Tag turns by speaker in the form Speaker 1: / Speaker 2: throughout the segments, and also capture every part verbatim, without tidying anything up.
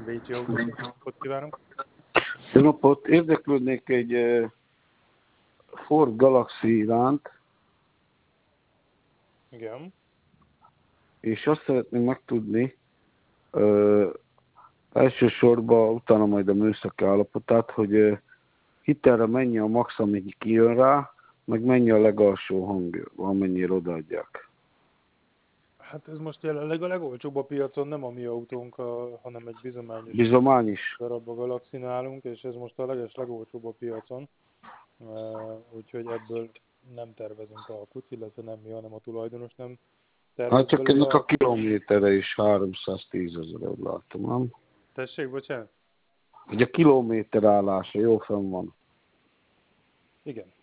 Speaker 1: Bécsi Autós, ott kívánunk.
Speaker 2: Jó napot! Érdeklődnék egy uh, Ford Galaxy iránt,
Speaker 1: Igen.
Speaker 2: és azt szeretném megtudni, uh, elsősorban utána majd a műszaki állapotát, hogy uh, hitelre mennyi a max, amíg kijön rá, meg mennyi a legalsó hang, amennyire odaadják.
Speaker 1: Hát ez most jelenleg a legolcsóbb a piacon, nem a mi autónk, a, hanem egy bizományos
Speaker 2: Bizomány is.
Speaker 1: darab a Galaxy nálunk, és ez most a leges legolcsóbb a piacon. Uh, úgyhogy ebből nem tervezünk alkut, illetve nem mi, hanem a tulajdonos nem tervez
Speaker 2: Hát csak
Speaker 1: belőle
Speaker 2: ennek a
Speaker 1: alkut.
Speaker 2: kilométere is háromszáztízezer, látom, nem?
Speaker 1: Tessék, bocsánat?
Speaker 2: Hogy a kilométer állása jó fenn van.
Speaker 1: Igen.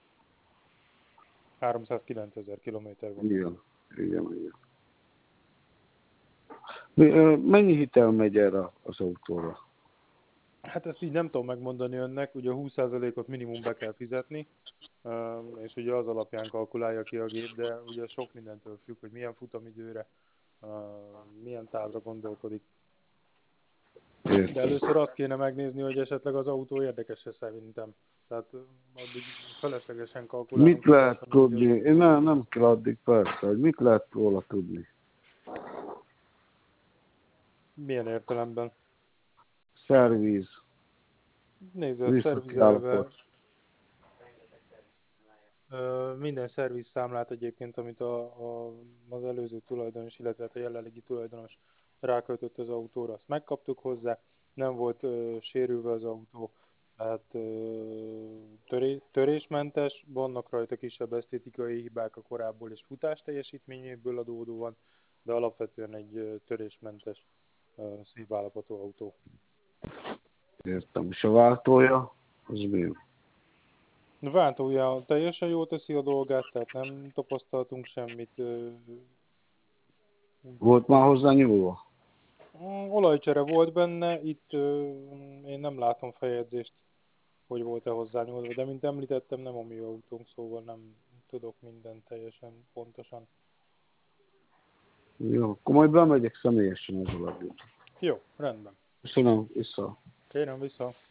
Speaker 1: háromszázkilencezer kilométer van.
Speaker 2: Igen, igen, igen. Mi- ö, Mennyi hitel megy erre az autóra?
Speaker 1: Hát ezt így nem tudom megmondani önnek, ugye húsz százalékot minimum be kell fizetni, um, és ugye az alapján kalkulálja ki a gép, de ugye sok mindentől függ, hogy milyen futamidőre, uh, milyen távra gondolkodik. De
Speaker 2: Értem.
Speaker 1: először azt kéne megnézni, hogy esetleg az autó érdekes-e szerintem. Tehát uh, addig feleslegesen kalkulálunk
Speaker 2: Mit lehet
Speaker 1: tudáson, hogy
Speaker 2: tudni? Én nem, nem kell addig persze, hogy mit lehet róla tudni?
Speaker 1: milyen értelemben.
Speaker 2: Szerviz,
Speaker 1: Nézze, a
Speaker 2: műszaki
Speaker 1: szervizelve
Speaker 2: állapot.
Speaker 1: uh, minden szervizszámlát egyébként, amit a, a, az előző tulajdonos, illetve a jelenlegi tulajdonos ráköltött az autóra, azt megkaptuk hozzá, nem volt uh, sérülve az autó, tehát uh, töré, törésmentes, vannak rajta kisebb esztétikai hibák a korábból és futás teljesítményéből adódóan, de alapvetően egy uh, törésmentes, uh, szép állapotú autó.
Speaker 2: Értem. És a váltója? Az mi?
Speaker 1: A váltója teljesen jól teszi a dolgát, tehát nem tapasztaltunk semmit. uh,
Speaker 2: Volt már hozzá nyúlva?
Speaker 1: Mm, Olajcsere volt benne, itt ö, én nem látom feljegyzést, hogy volt-e hozzányúlva, de mint említettem, nem a mi autónk, szóval nem tudok mindent teljesen pontosan.
Speaker 2: Jó, akkor majd bemegyek személyesen az alapján.
Speaker 1: Jó, rendben.
Speaker 2: Köszönöm, vissza.
Speaker 1: Kérem vissza.